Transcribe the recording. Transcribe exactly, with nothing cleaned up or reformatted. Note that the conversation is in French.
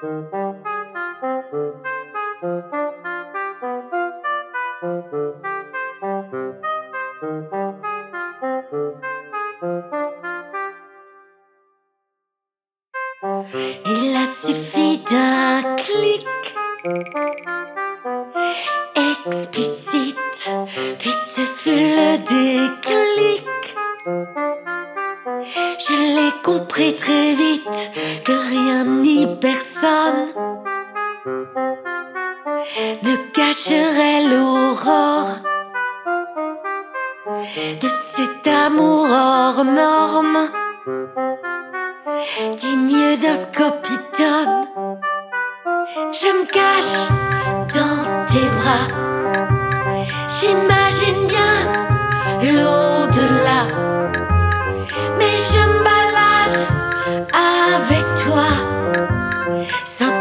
Il a suffi d'un clic explicite, puis ce fut le déclic. Je l'ai compris très vite que rien ni personne ne cacherait l'aurore de cet amour hors norme, digne d'un scopitone. Je me cache dans tes bras, j'imagine bien l'au-delà, mais je me balade avec toi sans